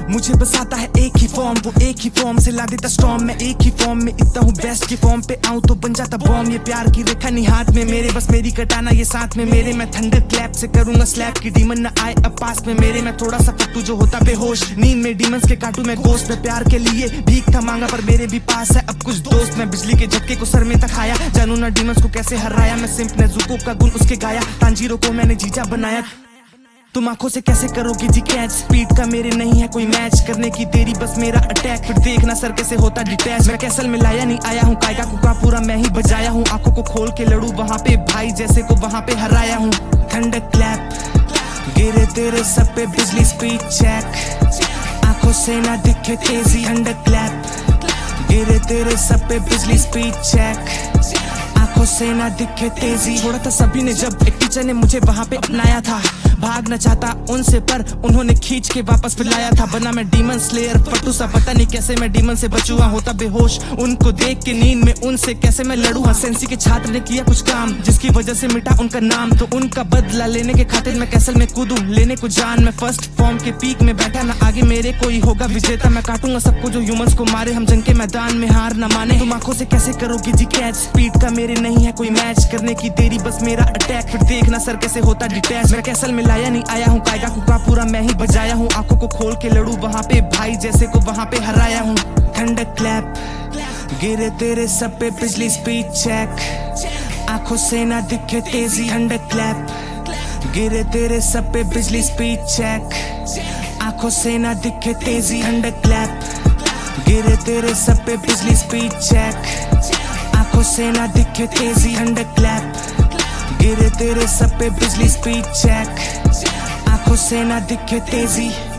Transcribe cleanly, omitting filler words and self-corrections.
मुझे बस आता है एक ही फॉर्म, वो एक ही फॉर्म से ला देता स्टॉर्म। मैं एक ही फॉर्म में इतना हूँ बेस्ट की फॉर्म पे आऊँ तो बन जाता बॉम्ब। ये प्यार की रेखा नहीं हाथ में मेरे, बस मेरी कटाना ये साथ में मेरे। मैं थंडर क्लैप से करूंगा स्लैप की डीमन न आए अब पास में मेरे। मैं थोड़ा सा फट्टू जो होता बेहोश, नींद में डीमंस के काटू मैं गोश्त। मैं प्यार के लिए भीख था मांगा पर मेरे भी पास है अब कुछ दोस्त। मैं बिजली के झटके को सर में तक खाया, जानू ना डीमंस को कैसे हराया। मैं सिंप ने जुको का गुण उसके गाया, तांजीरो को मैंने जीजा बनाया। तुम आंखों से कैसे करोगी जी कैच, स्पीड का मेरे नहीं है कोई मैच। करने की तेरी बस मेरा अटैक, फिर देखना सर कैसे होता डिटैच। मैं कैसल में लाया नहीं आया हूँ, कायका कुका पूरा मैं ही बजाया हूँ। आंखों को खोल के लड़ू वहाँ पे भाई जैसे को वहाँ पे हराया हूँ। थंडर क्लैप गिरे तेरे सब पे बिजली स्पीड चेक, आंखों से ना दिखे तेजी। थंडर क्लैप गिरे तेरे सब पे बिजली स्पीड चेक, आंखों से ना दिखे तेजी। छोड़ा था सभी ने जब एक टीचर ने मुझे वहाँ पे अपनाया था। भागना चाहता उनसे पर उन्होंने खींच के वापस पिलाया था। बना मैं डीमन स्लेयर फटू सा, पता नहीं कैसे मैं डीमन से बचूआ। होता बेहोश उनको देख के नींद में, उनसे कैसे मैं लड़ूंगा। सेंसी के छात्र ने किया कुछ काम जिसकी वजह से मिटा उनका नाम, तो उनका बदला लेने के खातिर मैं कैसल में कूदूं लेने को जान। मैं फर्स्ट फॉर्म के पीक में बैठा, ना आगे मेरे कोई होगा विजेता। मैं काटूंगा सबको जो ह्यूमंस को मारे, हम जंग के मैदान में हार न माने। तुम आंखों से कैसे करोगी जी कैच, स्पीड का मेरे नहीं है कोई मैच। करने की देरी बस मेरा अटैक, फिर देखना सर कैसे होता डिटैच। मैं कैसल में लाया नहीं आया हूँ, कायदा कुका पूरा मैं ही बजाया हूँ। आंखों को खोल के लड़ू वहाँ पे भाई जैसे को वहाँ पे हराया हूँ। थंडर क्लैप गिरे तेरे सब पे बिजली स्पीड चेक, आंखों से ना दिखे तेजी। थंडर क्लैप गिरे तेरे सब पे बिजली स्पीड चेक, आंखों से ना दिखे तेजी। थंडर क्लैप गिरे तेरे सब पे बिजली स्पीड चेक, आंखों से ना दिखे तेजी। थंडर क्लैप गिरे तेरे सब पे बिजली स्पीड चेक, आंखों से ना दिखे तेजी।